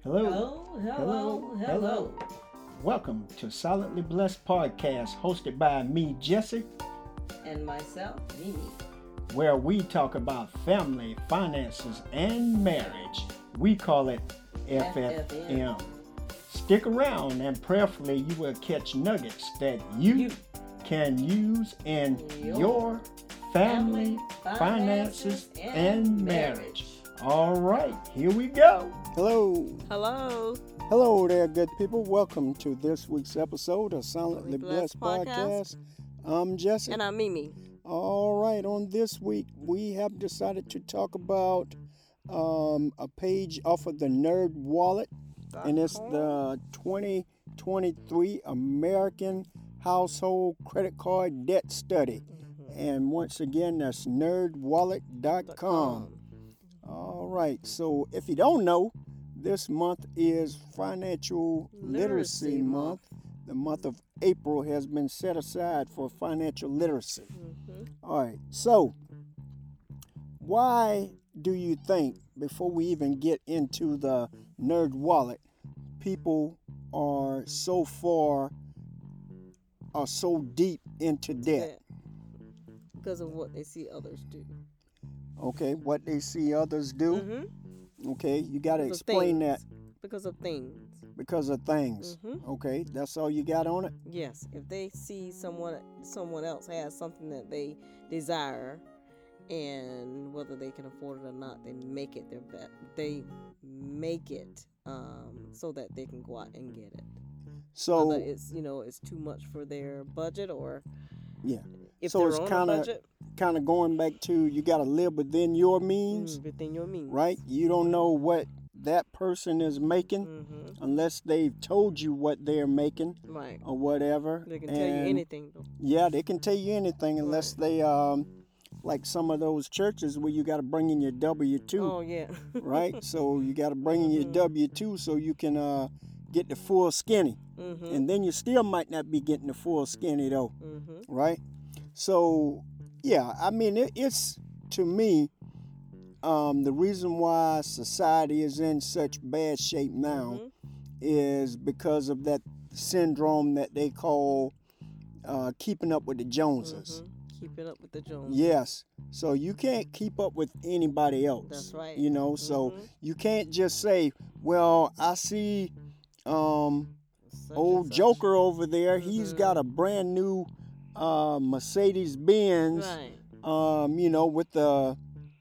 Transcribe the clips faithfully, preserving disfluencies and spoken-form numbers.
Hello. Hello, hello, hello. Welcome to Silently Blessed Podcast, hosted by me, Jesse, And myself, Mimi. where we talk about family, finances, and marriage. We call it F F M. Stick around and prayerfully you will catch nuggets that you, You. can use in Your your family, family, finances, finances, and and marriage. marriage. All right, here we go. Hello. Hello. Hello there, good people. Welcome to this week's episode of Silently Blessed Blessed Podcast. I'm Jesse. And I'm Mimi. All right, on this week, we have decided to talk about um, a page off of the Nerd Wallet, and it's the twenty twenty-three American Household Credit Card Debt Study. And once again, that's nerd wallet dot com. All right, so if you don't know, this month is Financial Literacy, Literacy month. Month. The month of April has been set aside for financial literacy. Mm-hmm. All right, so why do you think, before we even get into the Nerd Wallet, people are so far, are so deep into debt? Because of what they see others do. Okay, what they see others do. Mm-hmm. Okay, you got to Because of explain that things. Because of things. because of things. Mm-hmm. Okay, that's all you got on it? Yes, if they see someone someone else has something that they desire, and whether they can afford it or not, they make it their bet. They make it um, so that they can go out and get it. So, Whether it's you know it's too much for their budget, or yeah. if So they're it's on kinda- a budget, Kind of going back to you got to live within your means, mm, within your means, right? You don't know what that person is making Mm-hmm. unless they've told you what they're making Right. or whatever. They can tell you And, anything. Though. Yeah, they can tell you anything unless they, um, like some of those churches where you got to bring in your W two, Oh yeah. right? So you got to bring in your Mhm. W two so you can uh, get the full skinny. mm-hmm. And then you still might not be getting the full skinny though, Mm-hmm. right? So, yeah, I mean, it, it's, to me, um, the reason why society is in such bad shape now Mhm. is because of that syndrome that they call uh, keeping up with the Joneses. Mhm. Keeping up with the Joneses. Yes. So you can't keep up with anybody else. That's right. You know, so Mhm. you can't just say, well, I see um, Such and old such. Joker over there. He's Mhm. got a brand new uh, Mercedes Benz, Right. um, you know, with the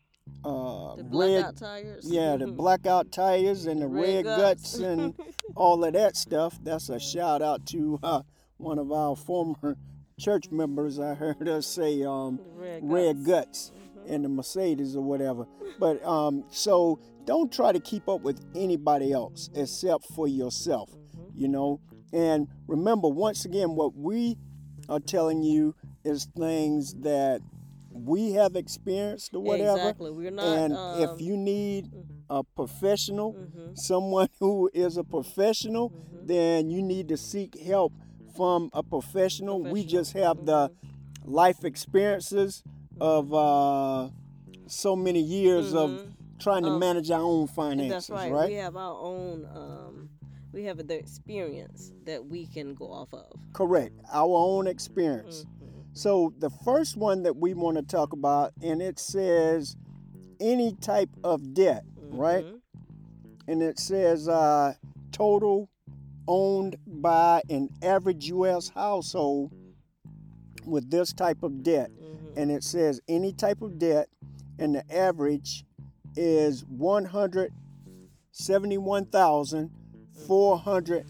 uh, The red, blackout tires. yeah, the blackout tires and the red, guts. and all of that stuff. That's a shout out to uh, one of our former church members. I heard us say um, The red, red guts Mhm. and the Mercedes or whatever. But um, so don't try to keep up with anybody else except for yourself, Mhm. you know. And remember, once again, what we are telling you is things that we have experienced or whatever. Exactly. We're not. And um, if you need a professional, Mhm. someone who is a professional, Mhm. then you need to seek help from a professional. We Professional. just have the life experiences of uh, so many years of Mhm. trying to Um, manage our own And finances, that's right. right? We have our own. Um, we have the experience that we can go off of. Correct. Our own experience. Mhm. So the first one that we want to talk about, and it says any type of debt, right? Mhm. And it says uh, total owned by an average U S household with this type of debt. Mhm. And it says any type of debt, and the average is one hundred seventy-one thousand four hundred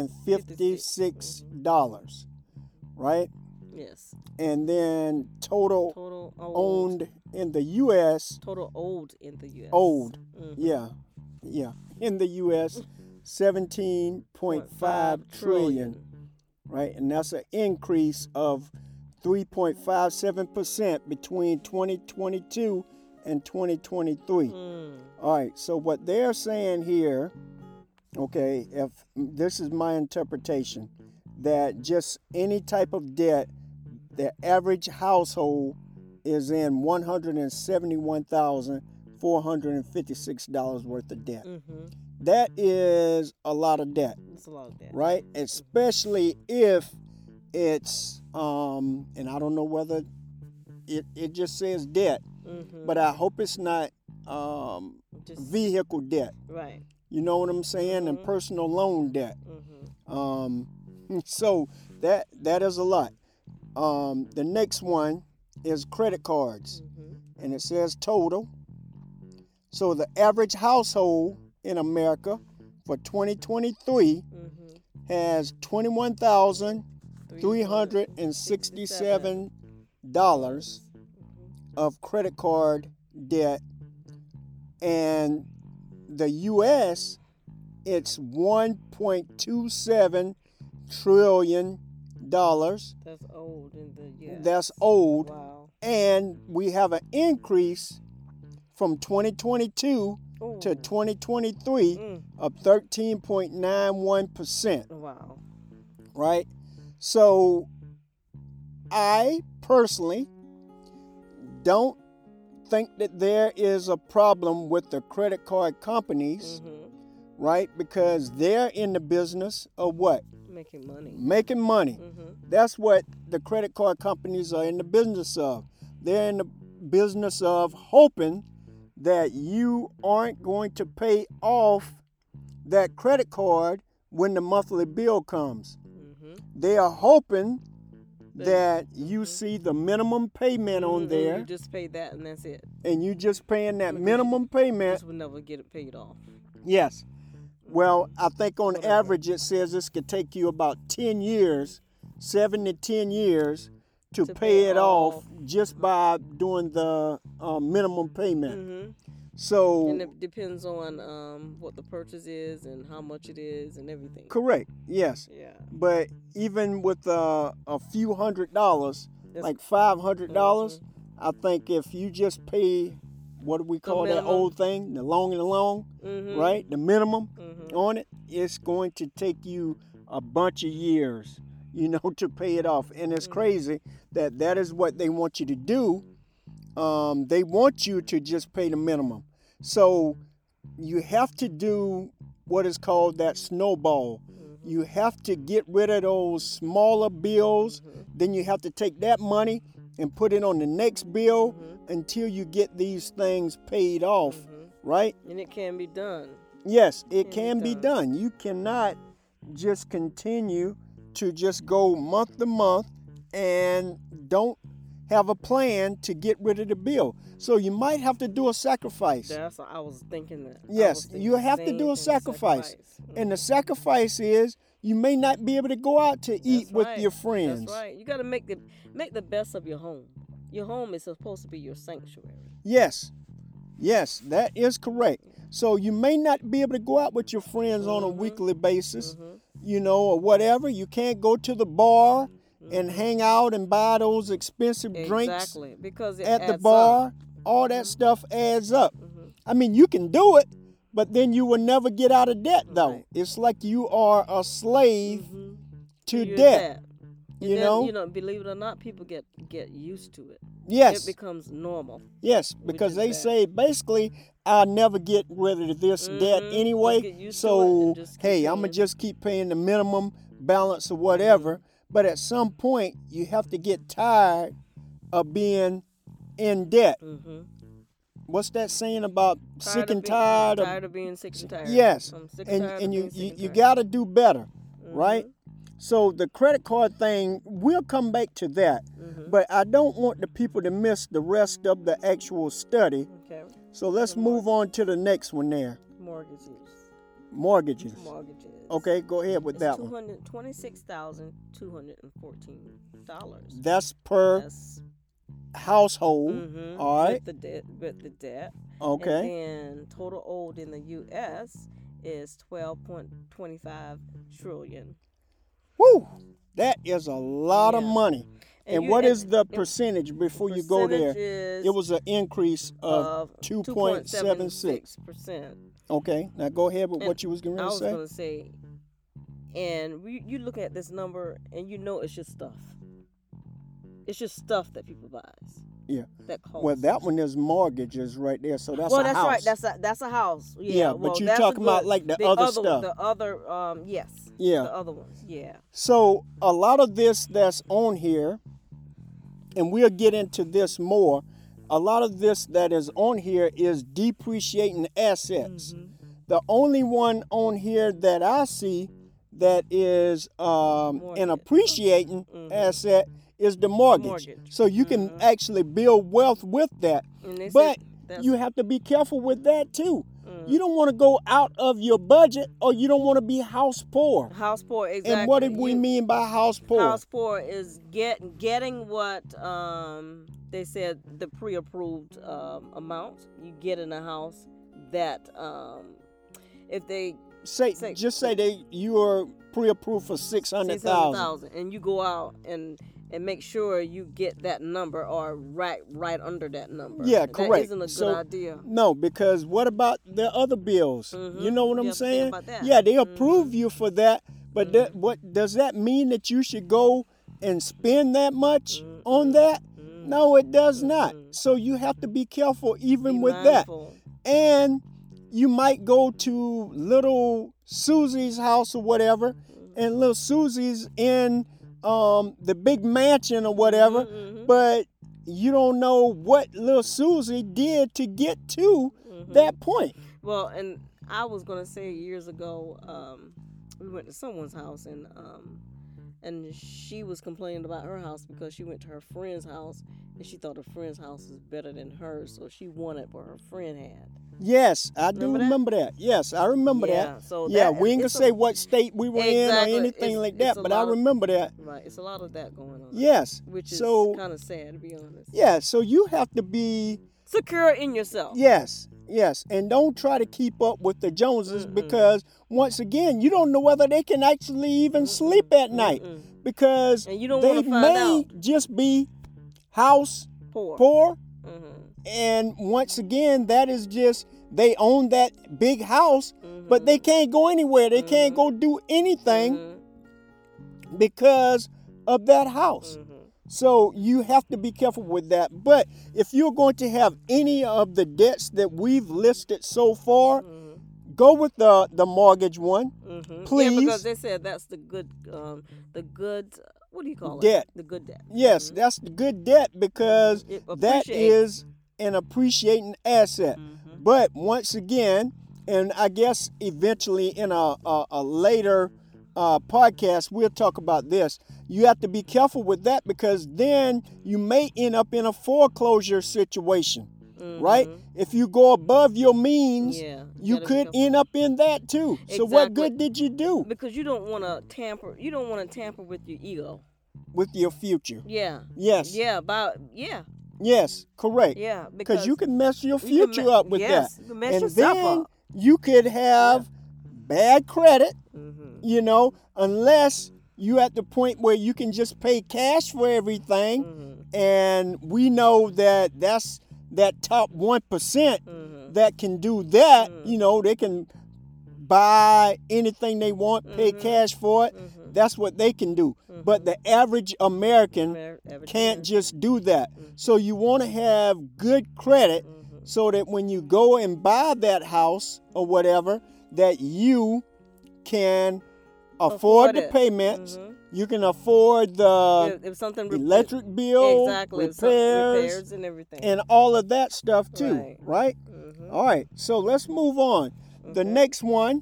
fifty-six dollars, right? Yes. And then total Total old. owned in the U S, Total old in the U S. old, Mhm. yeah, yeah, in the U S, seventeen point five trillion, right? And that's an increase of three point five seven percent between twenty twenty-two and twenty twenty-three. Mm. All right, so what they're saying here, okay, if this is my interpretation, that just any type of debt, the average household is in one hundred seventy-one thousand four hundred fifty-six dollars worth of debt. Mm-hmm. that is a lot of debt, It's a lot of debt. right? Especially if it's, um, and I don't know whether it, it just says debt, Mm-hmm. but I hope it's not um, Just vehicle debt. right. You know what I'm saying? And Mhm. personal loan debt. Mm-hmm. Um, so that that is a lot. Um, the next one is credit cards, Mm-hmm. and it says total. So the average household in America for twenty twenty-three Mm-hmm. has twenty-one thousand three hundred sixty-seven dollars of credit card debt, and the U S it's one point two seven trillion dollars. That's old in the U S. That's old, Wow. and we have an increase from twenty twenty-two Ooh. to twenty twenty-three Mm. of thirteen point nine one percent, Wow. right? So I personally don't think that there is a problem with the credit card companies, Mm-hmm. right? Because they're in the business of what? Making money. Making money. Mm-hmm. That's what the credit card companies are in the business of. They're in the business of hoping that you aren't going to pay off that credit card when the monthly bill comes. Mm-hmm. They are hoping That- that you Mhm. see the minimum payment on Mhm. there, You just pay that and that's it. and you just paying that Because minimum You payment. just would never get it paid off. Yes. Well, I think on Whatever. average it says this could take you about ten years, seven to ten years to, To pay, pay it it off off. just by doing the uh, minimum payment. Mm-hmm. So, And it depends on um, what the purchase is and how much it is and everything. correct, yes. Yeah. But even with uh, a few hundred dollars, That's- like five hundred dollars, Mhm. I think if you just pay, what do we call that minimum. old thing? The long and the long, Mm-hmm. right? The minimum Mm-hmm. on it, it's going to take you a bunch of years, you know, to pay it off. And it's Mhm. crazy that that is what they want you to do. Um, they want you to just pay the minimum. So you have to do what is called that snowball. Mm-hmm. You have to get rid of those smaller bills. Mhm. Then you have to take that money and put it on the next bill Mhm. until you get these things paid off, Mhm. right? And it can be done. Yes, it Can can be be done. You cannot just continue to just go month to month and don't have a plan to get rid of the bill. So you might have to do a sacrifice. That's I was thinking that. I Yes, was thinking you the have to same do a thing, sacrifice. And the Mhm. sacrifice is you may not be able to go out to eat That's with right. your friends. That's right. You got to make the make the best of your home. Your home is supposed to be your sanctuary. Yes. Yes, that is correct. So you may not be able to go out with your friends on a Mhm. weekly basis, Mhm. you know, or whatever. You can't go to the bar and Mhm. hang out and buy those expensive drinks Exactly, because it at the adds bar. up. All that Mhm. stuff adds up. Mhm. I mean, you can do it, but then you will never get out of debt, though. Right. It's like you are a slave Mhm. to Your debt. And You then, know? you know, believe it or not, people get get used to it. Yes, It becomes normal. yes, because is they bad. say basically, I'll never get rid of this debt Mhm. anyway. Just get used to it So, and just keep hey, I'm going paying. to just keep paying the minimum balance or whatever. But at some point, you have to get tired of being in debt. Mm-hmm. What's that saying about sick and being, tired? tired of, of being sick and tired. yes, I'm sick and, and, tired and of you, being sick you, and you tired. got to do better, right? Mhm. So the credit card thing, we'll come back to that. Mhm. But I don't want the people to miss the rest of the actual study. Okay. So let's The move on to the next one there. Mortgages. Mortgages. Mortgages. Okay, go ahead with It's that two one. hundred twenty-six thousand two hundred and fourteen dollars. That's per That's household. mhm, all right. with the debt. With the debt. Okay. And then total owed in the U S is twelve point two five trillion. Woo! That is a lot of Yeah. money. And, you- what is and- the and percentage before you go there? percentage is It was an increase of of two point seven six. percent. Okay, now go ahead with And what you was going I to was say. gonna say, and we, you look at this number and you know it's just stuff. It's just stuff that people buys. Yeah. That cost. Well, that one is mortgages right there, so that's well, a that's house. right. That's a that's a house. Yeah. Yeah, well, but you're that's a talking about good- like the, the other other stuff. The other um yes. Yeah. The other ones. Yeah. So a lot of this that's on here, and we'll get into this more. A lot of this that is on here is depreciating assets. Mm-hmm. The only one on here that I see that is um, an Mortgage. appreciating Mhm. asset is the mortgage. Mortgage. So you can Mhm. actually build wealth with that. And they But said that's, you have to be careful with that too. mm, You don't want to go out of your budget, or you don't want to be house poor. house poor. Exactly. And what do we You- mean by house poor? House poor is get getting what um they said the pre-approved um, amount you get in a house that um if they say, say- just say they you are pre-approved for six hundred six hundred thousand. thousand and you go out and and make sure you get that number or right right under that number. Yeah, That correct. isn't a good So- idea. No, because what about the other bills? Mhm. You know what You I'm have to think saying? about that. Yeah, they Mhm. approve you for that, but that, what does that mean that you should go and spend that much on Mm-mm. that? Mm. No, it does not. Mm-mm. So you have to be careful even Be with that. mindful. And you might go to little Susie's house or whatever, and little Susie's in um, the big mansion or whatever, Mhm, but you don't know what little Susie did to get to mhm. that point. Well, and I was gonna say years ago, um, we went to someone's house and um, and she was complaining about her house because she went to her friend's house and she thought her friend's house was better than hers, so she wanted what her friend had. Yes, I do Remember that? remember that. Yes, I remember yeah, that. so Yeah, that, we ain't gonna it's a- say what state we were Exactly. in or anything It's- like it's that, a but I lot of- remember that. right. It's a lot of that going on. Yes. which is So- kind of sad to be honest. Yeah, so you have to be Secure in yourself. yes, yes, and don't try to keep up with the Joneses Mm-mm. because once again, you don't know whether they can actually even Mm-mm. sleep at night Mm-mm. because And you don't they want to find may out. just be house Poor. poor, Mm-hmm. and once again, that is just they own that big house, but they can't go anywhere. They can't go do anything Mm-hmm. because of that house. Mm-hmm. So you have to be careful with that. But if you're going to have any of the debts that we've listed so far, Mm-hmm. go with the the mortgage one. Mm-hmm. Please. Yeah, because they said that's the good, um, the good. What do you call Debt. it? The good debt. Yes, that's the good debt because It that appreciates. is an appreciating asset. Mhm. But once again, and I guess eventually in a, a, a later uh, podcast, we'll talk about this. You have to be careful with that because then you may end up in a foreclosure situation, right? Mhm. If you go above your means, Yeah. you gotta be could careful. end up in that too. So what Exactly. good did you do Because you don't want to tamper. You don't want to tamper with your ego. with your future? Yeah. Yes, Yeah. About. Yeah. yes, correct. Yeah. Because you can mess your you can future me- up with yes, that. You can mess And yourself then up. you could have bad credit, Mm-hmm. you know, unless you at the point where you can just pay cash for everything. Mm-hmm. And we know that that's that top one percent Mm-hmm. that can do that. Mhm. You know, they can buy anything they want, pay Mhm. cash for it. Mm-hmm. That's what they can do. But the average American can't just do that. Mhm. So you want to have good credit Mm-hmm. so that when you go and buy that house or whatever, that you can afford, Afford the it. payments. Mhm. You can afford the if, if something re- electric bill, exactly if some- repairs, repairs and everything. and all of that stuff too, Right. right? Mhm. All right, so let's move on. The Okay. next one,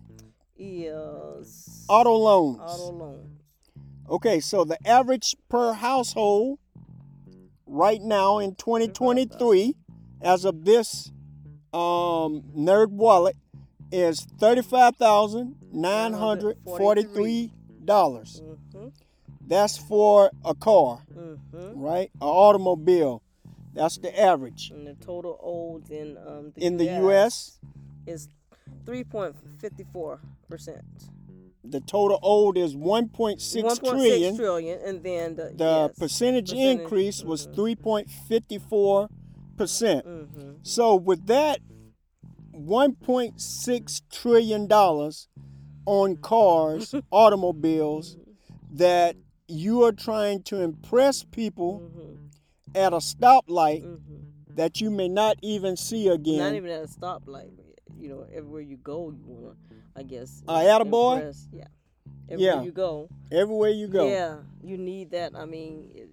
is auto loans. auto loan. Okay, so the average per household right now in twenty twenty-three, as of this um, Nerd Wallet, is thirty-five thousand nine hundred forty-three dollars. Mm-hmm. That's for a car, Mm-hmm. right? An automobile. That's the average. And the total owed in um the In the U U S, is three point fifty four percent. the total owed is one point six One point trillion. six trillion, and then the, The yes, percentage, percentage, increase was mhm. three point five four percent. Mm-hmm. So with that one point six trillion dollars on cars, automobiles, that you are trying to impress people Mm-hmm. at a stoplight Mm-hmm. that you may not even see again. Not even at a stoplight. You know, everywhere you go, you wanna, I guess. Uh, attaboy? Impress. Yeah. Everywhere Yeah. you go. Everywhere you go. Yeah, you need that. I mean, it,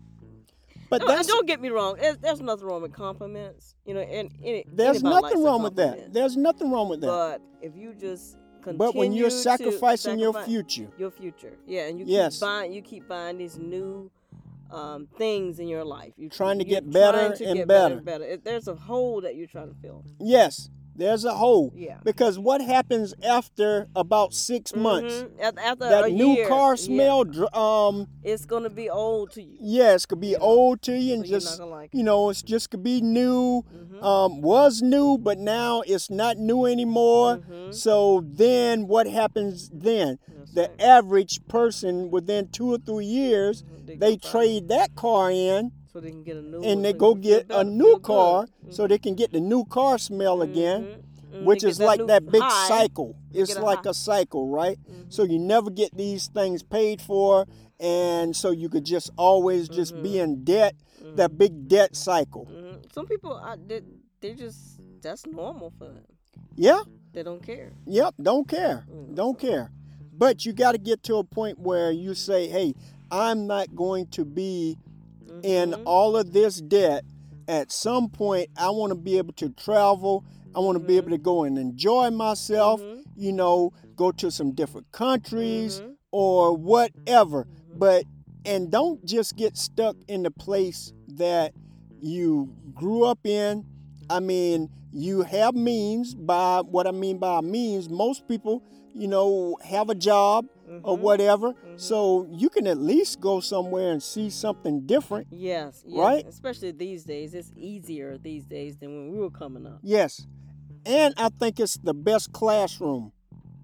But no, that's, don't get me wrong. There's, there's nothing wrong with compliments. You know, and, and there's anybody likes nothing a wrong with that. compliment. There's nothing wrong with that. But if you just continue But when you're to sacrificing your sacrifice future, your future, yeah, and you Yes. keep buying, you keep buying these new um, things in your life. You Trying to you're get better trying to and get better. and better. If there's a hole that you're trying to fill. yes, there's a hole. Yeah. Because what happens after about six months? Mhm. Af- After That a new year, car yeah, smell, dr- um, it's gonna be old to you. yes, could be You know, old to you and so you're just, not gonna like it. you know, it's just could be new. Mhm. Um, was new, but now it's not new anymore. Mhm. So then what happens then? That's The right. average person within two or three years, Mhm. They they go buy- trade that car in so they can get a new one, and they so go you feel get a better, new feel good. car Mhm. so they can get the new car smell again, Mhm. Mhm. which They is get like new that big high. cycle. They It's get a like high. a cycle, right? Mhm. So you never get these things paid for, and so you could just always just be Mhm. in debt, Mhm. that big debt cycle. Mhm. Some people, I, they, they just, that's normal for them. Yeah, They don't care. yep, don't care, Mm, don't so- care. But you got to get to a point where you say, hey, I'm not going to be in Mhm. all of this debt. At some point, I want to be able to travel. I want to be able to go and enjoy myself, Mhm. you know, go to some different countries Mhm. or whatever. Mhm. But, and don't just get stuck in the place that you grew up in. I mean, you have means. By what I mean by means, most people, you know, have a job or Mhm. whatever. Mhm. So you can at least go somewhere and see something different. Yes, yes. Right? Especially these days. It's easier these days than when we were coming up. Yes. And I think it's the best classroom,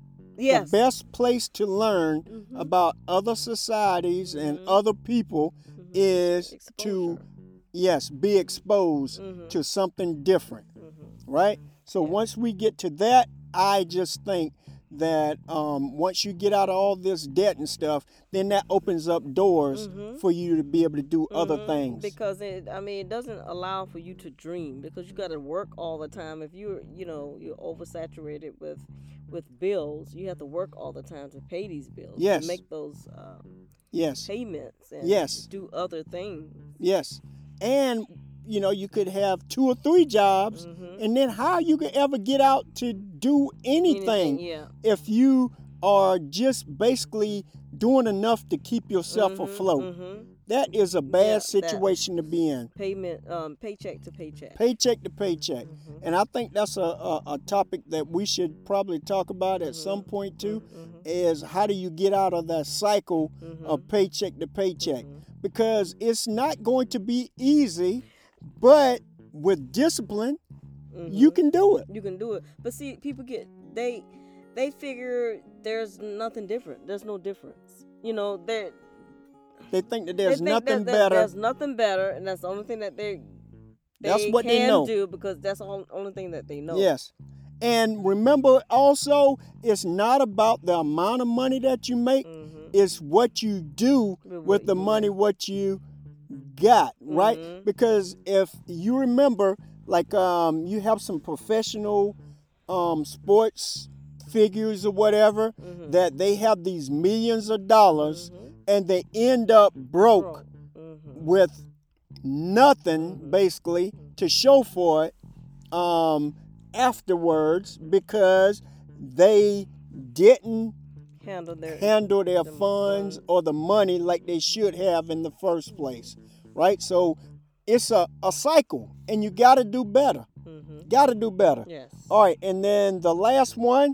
Yes. the best place to learn Mhm. about other societies and Mhm. other people Mhm. is to, Exposure. yes, be exposed Mhm. to something different, Mhm. right? So Yeah. once we get to that, I just think that um, once you get out of all this debt and stuff, then that opens up doors Mhm. for you to be able to do other Mhm. things. Because it, I mean, it doesn't allow for you to dream because you got to work all the time. If you're, you know, you're oversaturated with, with bills, you have to work all the time to pay these bills. Yes. To make those um, Yes, payments and Yes. do other things. yes. And, you know, you could have two or three jobs, Mhm. and then how you could ever get out to do anything, Yeah. if you are just basically doing enough to keep yourself Mhm, afloat. mhm. That is a Yeah, bad that- situation to be in. Payment, um, paycheck to paycheck. Paycheck to paycheck. Mhm. And I think that's a, a, a topic that we should probably talk about at Mhm. some point too, Mhm. is how do you get out of that cycle Mhm. of paycheck to paycheck? Mhm. Because it's not going to be easy, but with discipline, you Mhm. can do it. You can do it. But see, people get they they figure there's nothing different. There's no difference. You know, they They think that they there's think nothing that, that better. There's nothing better, and that's the only thing that they they That's what can they know. do because that's the only, only thing that they know. Yes. And remember also, it's not about the amount of money that you make, Mhm. it's what you do With what with the you money, make. what you got, right? Mhm. Because if you remember, like um, you have some professional um, sports figures or whatever, Mhm. that they have these millions of dollars Mhm. and they end up broke Mhm. with nothing Mhm. basically to show for it um, afterwards because they didn't Handle their handle their them funds funds. or the money like they should have in the first place, right? So it's a, a cycle and you got to do better. Mhm. Got to do better. Yes. All right, and then the last one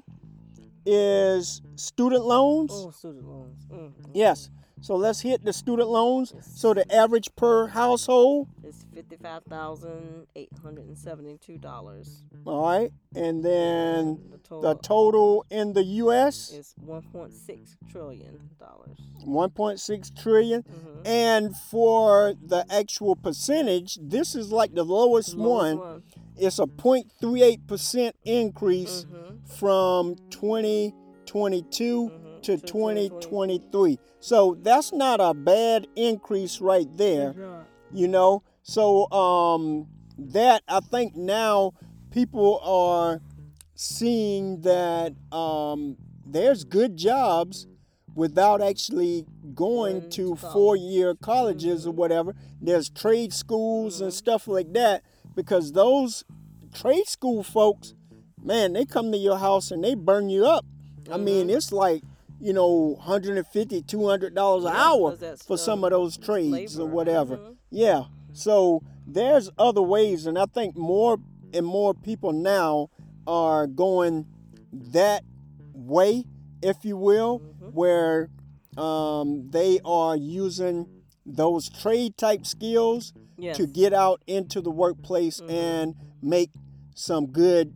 is student loans. Oh, student loans. Mm. Yes. So let's hit the student loans. Yes. So the average per household, It's fifty-five thousand eight hundred and seventy-two dollars. all right, and then The total, the total in the U S is one point six trillion dollars. one point six trillion. Mm-hmm. And for the actual percentage, this is like the lowest one. one. It's a zero point three eight percent increase Mm-hmm. from twenty twenty-two Mhm. to To twenty twenty twenty-three. So that's not a bad increase right there, you know. So um, that I think now people are seeing that um, there's good jobs without actually going Going to to college. four-year colleges or whatever. There's trade schools and stuff like that, because those trade school folks, man, they come to your house and they burn you up. I mean, it's like, you know, one hundred fifty dollars, two hundred dollars an Yeah, hour 'cause that's, for some uh, of those trades or labor. whatever. Mhm. Yeah. So there's other ways, and I think more and more people now are going that way, if you will, Mhm. where um, they are using those trade type skills Yes. to get out into the workplace Mhm. and make some good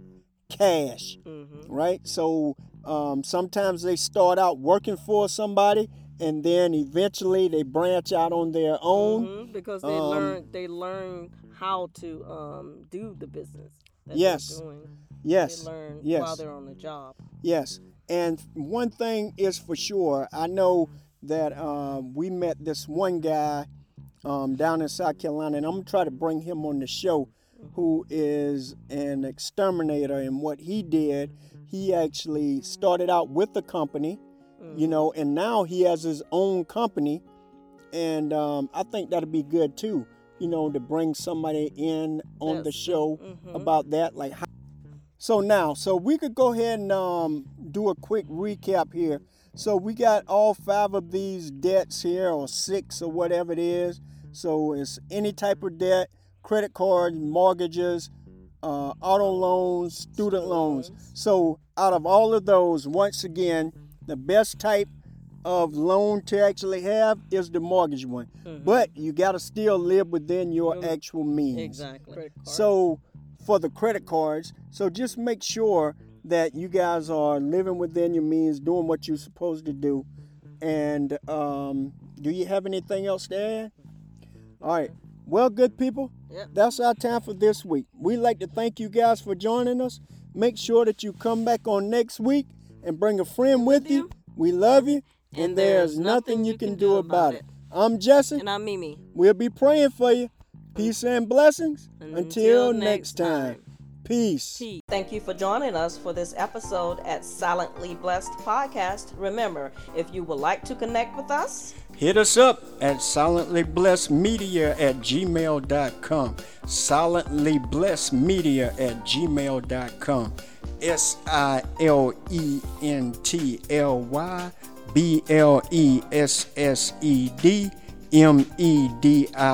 cash, Mhm. right? So um, sometimes they start out working for somebody, and then eventually they branch out on their own. Mhm, because they Um, learn they learn how to um, do the business that Yes. they're doing. Yes, They learn yes. while they're on the job. yes. And one thing is for sure, I know that um, we met this one guy um, down in South Carolina, and I'm gonna try to bring him on the show, who is an exterminator. And what he did, he actually started out with the company, you know, and now he has his own company. And um, I think that'd be good too, you know, to bring somebody in on the That's- show mhm. about that. Like, how... so now, so we could go ahead and um, do a quick recap here. So we got all five of these debts here, or six, or whatever it is. So it's any type of debt: credit cards, mortgages, uh, auto loans, student loans. loans. So out of all of those, once again, the best type of loan to actually have is the mortgage one. Mhm. But you got to still live within your Your- actual means. Exactly. So for the credit cards, so just make sure that you guys are living within your means, doing what you're supposed to do. And um, do you have anything else to add? All right. Well, good people, Yep. that's our time for this week. We'd like to thank you guys for joining us. Make sure that you come back on next week and bring a friend with you. We love you, and, there's nothing you can do about it. I'm Jesse. And I'm Mimi. We'll be praying for you. Peace and blessings. Until, Until next next time. time. Peace. Thank you for joining us for this episode at Silently Blessed Podcast. Remember, if you would like to connect with us, Hit us up at silentlyblessedmedia at gmail dot com. Silentlyblessedmedia at gmail dot com. S I L E N T L Y B L E S S E D M E D I